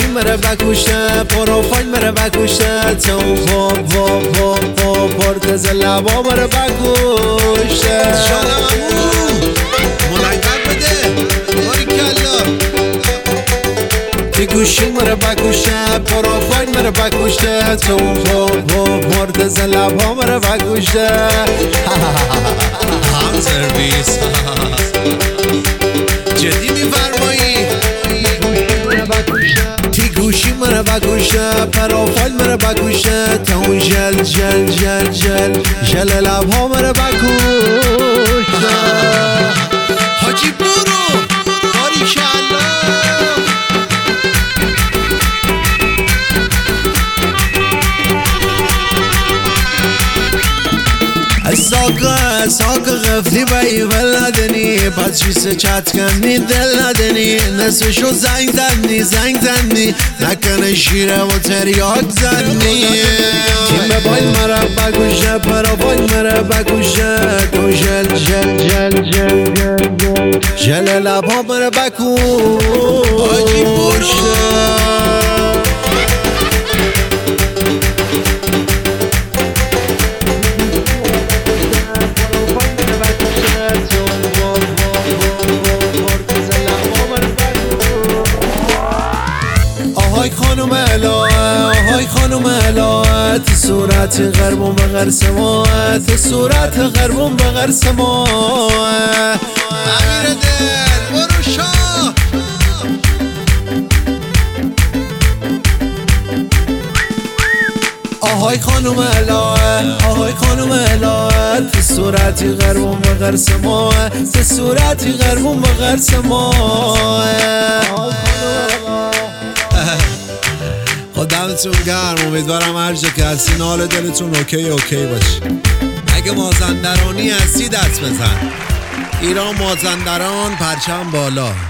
مره بکوشه پروفایل مره بکوشه تو و پرتز لبا مره بکوشه شانم امو ملنگر بده باری کلا تی گوشی مره بکوشه پروفایل مره بکوشه تو و پرتز لبا مره بکوشه هم سرویس جدی میفرمایی تی گوشی مره بکوشه پروفایل مره بکوشه تو جل جل جل جل جل لبها مره بکوشه حاجی برو باری کلا ساق غفلی بایی ولدنی پس چیسه چت کنی دل ندنی نصفشو زنگ زنی نکنه شیره و تریاک زنی تیم بای مرا بگوشه پروفایل مرا بگوشه تو جل جل جل جل جل جل لبها مرا حاجی برو آهای خانم الهه تی صورت غربون به غرس ما تی صورت غربون به غرس ما امیر دل برو شاه آهای خانم الهه تی صورتی غربون به غرس ما تی صورتی غربون به غرس ما خدمتون گرم امیدوارم هر جا که هستین حال دلتون اوکی باشه اگه مازندرانی هستی دست بزن ایران مازندران پرچم بالا